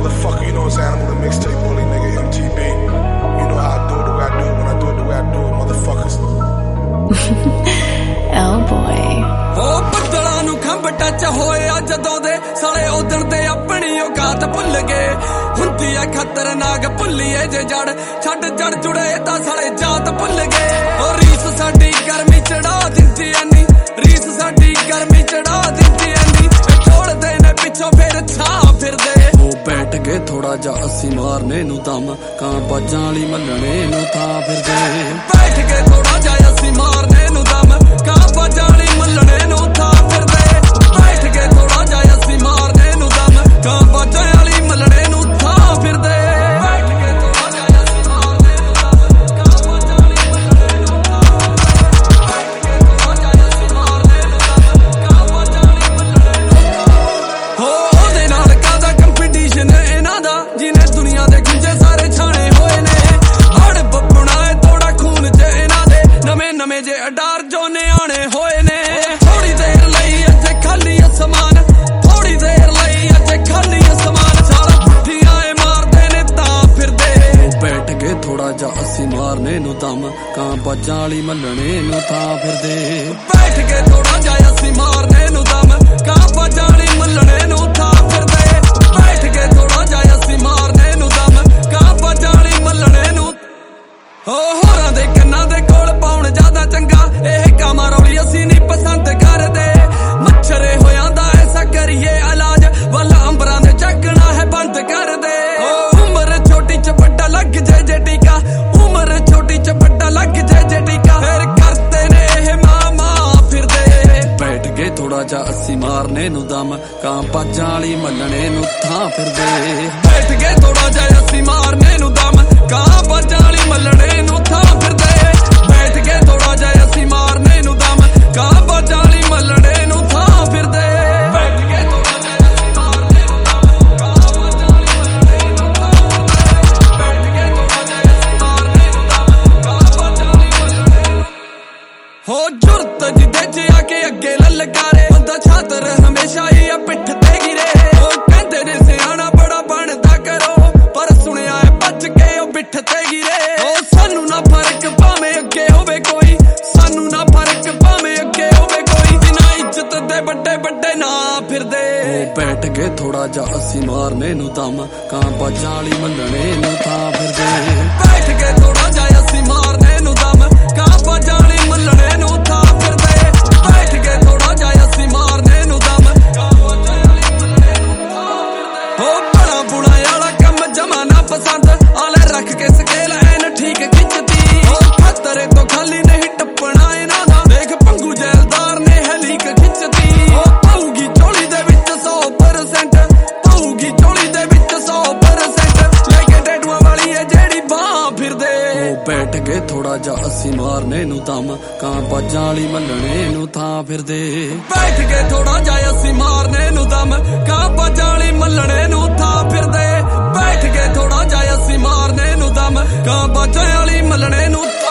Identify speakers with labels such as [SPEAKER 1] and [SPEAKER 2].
[SPEAKER 1] motherfucker, you know it's Animal the Mixtape Bully, nigga, MTB. You know how I do it the way I do it when I do it the way I do it, motherfuckers.
[SPEAKER 2] Oh boy.
[SPEAKER 3] Oh, ਬੱਦਲਾਂ ਨੂੰ ਖੰਭ touch ਹੋਇਆ ਜਦੋਂ ਦੇ ਸਾਲੇ ਉਦਣ ਤੇ ਆਪਣੀ ਔਕਾਤ ਭੁੱਲ ਗਏ ਹੁੰਦੀ ਆ ਖਤਰਨਾਕ ਭੁੱਲੀਏ ਜੇ ਜੜ ਛੱਡ ਜੜ ਜੁੜੇ ਤਾਂ ਸਾਲੇ ਜਾਤ ਭੁੱਲ ਗਏ ਉਹ ਰੀਸ ਸਾਡੀ ਗਰਮੀ ਚੜਾ ਦਿੰਦੀ ਐਨੀ ਰੀਸ ਸਾਡੀ ਗਰਮੀ ਚੜਾ ਦਿੰਦੀ ਐਨੀ ਛੋੜਦੇ ਨੇ ਪਿੱਛੋਂ ਫਿਰ ਛਾਂ ਫਿਰਦੇ ਉਹ ਬੈਠ ਕੇ ਥੋੜਾ ਜਿਹਾ ਅਸੀਂ ਮਾਰਨੇ ਨੂੰ ਦਮ ਕਾਂ ਬਾਜਾਂ ਵਾਲੀ ਮੱਲਣੇ ਨੂੰ ਥਾਂ ਫਿਰਦੇ ਬੈਠ ਕੇ ਥੋੜਾ ਜਿਹਾ ਅਸੀਂ ਮਾਰਨੇ ਨੂੰ ਦਮ ਕਾਂ ਬਾਜਾਂ ਵਾਲੀ ਮੱਲਣੇ ਨੂੰ ਥਾਂ ਫਿਰਦੇ ਬੈਠ ਕੇ ਥੋੜਾ ਜਿਹਾ ਅਸੀਂ ਮਾਰਨੇ ਨੂੰ ਦਮ ਕਾਂ ਬਾਜਾਂ ਵਾਲੀ ਮੱਲਣੇ ਨੂੰ ਥਾਂ ਫਿਰਦੇ ਬੈਠ ਕੇ ਥੋੜਾ ਜਿਹਾ ਅਸੀਂ ਮਾਰਨੇ ਨੂੰ ਦਮ ਕਾਂ ਬਾਜਾਂ ਵਾਲੀ ਮੱਲਣੇ ਨੂੰ ਥਾਂ ਬੈਠ ਕੇ ਥੋੜਾ ਜਿਹਾ ਅਸੀਂ ਮਾਰਨੇ ਨੂੰ ਦਮ ਕਾਂ ਬਾਜਾਂ ਵਾਲੀ ਮੱਲਣੇ ਨੂੰ ਹੋ ਉਹਦੇ ਨਾਲ ਕਾਹਦਾ ਕੰਪੀਟੀਸ਼ਨ ਇਹਨਾਂ ਦਾ ਜਿਹਨੇ ਦੁਨੀਆ ਦੇ ਗੁੰਝੇ ਸਾਰੇ ਛਾਣੇ ਹੋਏ ਨੇ ਹੜ ਬੱਪਣਾ ਏ ਥੋੜਾ ਖੂਨ ਚ ਇਹਨਾਂ ਦੇ ਨਵੇਂ ਨਵੇਂ ਜੇ ਅਡਾਰ ਜੋ ਨਿਆਣੇ ਹੋਏ ਨੇ ਥੋੜੀ ਦੇਰ ਲਈ ਇੱਥੇ ਖਾਲੀ ਅਸਮਾਨ ਥੋੜੀ ਦੇਰ ਲਈ ਇੱਥੇ ਖਾਲੀ ਅਸਮਾਨ ਸਾਰਾ ਪੁੱਠੀਆਂ ਏ ਮਾਰਦੇ ਨੇ ਤਾਂ ਫਿਰਦੇ ਬੈਠ ਕੇ ਥੋੜਾ ਜਿਹਾ ਅਸੀਂ ਮਾਰਨੇ ਨੂੰ ਦਮ ਕਾਂ ਬਾਜਾਂ ਵਾਲੀ ਮੱਲਣੇ ਨੂੰ ਤਾਂ ਫਿਰਦੇ ਬੈਠ ਕੇ ਥੋੜਾ ਜਿਹਾ ਅਸੀਂ ਮਾਰਨੇ ਨੂੰ ਦਮ ਕਾਂ ਬਾਜਾਂ ਵਾਲੀ ਮੱਲਣੇ ਨੂੰ ਤਾਂ ਫਿਰਦੇ ਬੈਠ ਕੇ ਥੋੜਾ ਜਿਹਾ ਅਸੀਂ ਮਾਰਨੇ ਨੂੰ ਦਮ ਕਾਂ ਬਾਜਾਂ ਵਾਲੀ ਮੱਲਣੇ ਨੂੰ ਹੋਰਾਂ ਦੇ ਕੰਨਾਂ ਦੇ ਕੋਲ ਪਾਉਣ ਜ਼ਿਆਦਾ ਚੰਗਾ ਇਹ ਕਾਮਾਂ ਰੌਲੀ ਅਸੀਂ ਨਹੀਂ ਪਸੰਦ ਕਰਦੇ ਮੱਛਰੇ ਹੋਇਆਂ ਦਾ ਐਸਾ ਕਰੀਏ ਇਲਾਜ ਵੱਲ ਅੰਬਰਾਂ ਦੇ ਚੱਕਣਾ ਹੈ ਬੰਦ ਕਰ ਦੇ ਉਮਰ ਛੋਟੀ ਚ ਵੱਡਾ ਲੱਗ ਜੇ ਟੀਕਾ ਉਮਰ ਛੋਟੀ ਚ ਵੱਡਾ ਲੱਗ ਜੇ ਟੀਕਾ ਫਿਰ ਕਰਦੇ ਨੇ ਇਹ ਮਾਮਾ ਫਿਰਦੇ ਬੈਠ ਕੇ ਥੋੜਾ ਜਿਹਾ ਅਸੀਂ ਮਾਰਨੇ ਨੂੰ ਦਮ ਕਾਂ ਬਾਜਾਂ ਵਾਲੀ ਮੱਲਣੇ ਨੂੰ ਥਾਂ ਫਿਰਦੇ ਬੈਠ ਕੇ ਥੋੜਾ ਜਿਹਾ ਅਸੀਂ ਮਾਰਨੇ ਨੂੰ ਦਮ ਕਾਂ ਬਾਜਾਂ ਵਾਲੀ ਮੱਲਣੇ ਨੂੰ ਥਾਂ ਫਿਰਦੇ ਬੈਠ ਕੇ ਥੋੜਾ ਜਿਹਾ ਅਸੀਂ ਮਾਰਨੇ ਨੂੰ ਦਮ ਕਾਂ ਬਾਜਾਂ ਵਾਲੀ ਮੱਲਣੇ ਨੂੰ ਥਾਂ ਫਿਰਦੇ ਬੈਠ ਕੇ ਥੋੜਾ ਜਿਹਾ ਅਸੀਂ ਮਾਰਨੇ ਨੂੰ ਦਮ ਕਾਂ ਬਾਜਾਂ ਵਾਲੀ ਮੱਲਣੇ ਨੂੰ ਥਾਂ ਬੈਠ ਕੇ ਥੋੜਾ ਜਿਹਾ ਅਸੀਂ ਮਾਰਨੇ ਨੂੰ ਦਮ ਕਾਂ ਬਾਜਾਂ ਵਾਲੀ ਮੱਲਣੇ ਨੂੰ ਹੋ ਜੁਰਤ ਜਿਹਦੇ ਚ ਆ ਕੇ ਅੱਗੇ ਲਲਕਾਰੇ ਬੰਦਾ ਛਾਤਰ ਹਮੇਸ਼ਾ ਹੀ ਆ ਪਿੱਠ ਤੇ ਗਿਰੇ ਉਹ ਕਹਿੰਦੇ ਨੇ ਸਿਆਣਾ ਬੜਾ ਬਣਦਾ ਕਰੋ ਪਰ ਸੁਣਿਆ ਏ ਭੱਜ ਕੇ ਉਹ ਪਿੱਠ ਤੇ ਗਿਰੇ ਉਹ ਸਾਨੂੰ ਨਾ ਫਰਕ ਭਾਵੇਂ ਅੱਗੇ ਹੋਵੇ ਕੋਈ ਸਾਨੂੰ ਨਾ ਫਰਕ ਭਾਵੇਂ ਅੱਗੇ ਹੋਵੇ ਕੋਈ ਜਿਨਾ ਇੱਜ਼ਤ ਦੇ ਵੱਡੇ ਵੱਡੇ ਨਾ ਫਿਰਦੇ ਉਹ ਬੈਠ ਕੇ ਥੋੜਾ ਜਿਹਾ ਅਸੀਂ ਮਾਰਨੇ ਨੂੰ ਦਮ ਕਾਂ ਬਾਜਾਂ ਵਾਲੀ ਮੱਲਣੇ ਨੂੰ ਥਾਂ ਫਿਰਦੇ ਬੈਠ ਕੇ ਥੋੜਾ ਜਿਹਾ ਅਸੀਂ ਮਾਰਨੇ ਨੂੰ ਦਮ ਕਾਂ ਬਾਜਾਂ ਵਾਲੀ ਮੱਲਣੇ ਨੂੰ ਥਾਂ ਫਿਰਦੇ ਬੈਠ ਕੇ ਥੋੜਾ ਜਿਹਾ ਅਸੀਂ ਮਾਰਨੇ ਨੂੰ ਦਮ ਕਾਂ ਬਾਜਾਂ ਵਾਲੀ ਮੱਲਣੇ ਨੂੰ ਥਾਂ ਫਿਰਦੇ ਉਹ ਬੜਾ ਬੁਣਾ ਵਾਲਾ ਕੰਮ ਜਮਾ ਨਾ ਪਸੰਦ ਆਲੇ ਰੱਖ ਕੇ ਸਕੇਲ ਐਨ ਠੀਕ ਖਿੱਚਦੀ ਉਹ ਖਤਰੇ ਤੋਂ ਖਾਲੀ ਨਹੀਂ ਟੱਪਣਾ ਇਹਨਾਂ ਦਾ ਦੇਖ ਪੰਗੂ ਜੈਲਦਾਰ ਨੇ ਹਲੀਕ ਖਿੱਚਦੀ ਉਹ ਪਾਉਗੀ ਝੋਲੀ ਦੇ ਵਿੱਚ 100% ਪਾਉਗੀ ਝੋਲੀ ਦੇ ਵਿੱਚ 100% ਲੈ ਕੇ ਟੈਟੂਆਂ ਵਾਲੀ ਹੈ ਜਿਹੜੀ ਬਾਹ ਫਿਰਦੇ ਉਹ ਬੈਠ ਕੇ ਥੋੜਾ ਜਿਹਾ ਅਸੀਂ ਮਾਰਨੇ ਨੂੰ ਦਮ ਕਾਂ ਬਾਜਾਂ ਵਾਲੀ ਮੱਲਣੇ ਨੂੰ ਥਾਂ ਫਿਰਦੇ ਬੈਠ ਕੇ ਥੋੜਾ ਜਿਹਾ ਅਸੀਂ ਮਾਰਨੇ ਨੂੰ ਦਮ ਕਾਂ ਬਾਜਾਂ ਵਾਲੀ ਮੱਲਣੇ ਨੂੰ ਥਾਂ ਫਿਰਦੇ ਬੈਠ ਕੇ ਥੋੜਾ ਜਿਹਾ ਅਸੀਂ ਮਾਰਨੇ ਨੂੰ ਦਮ ਕਾਂ ਬਾਜਾਂ ਵਾਲੀ ਮੱਲਣੇ ਨੂੰ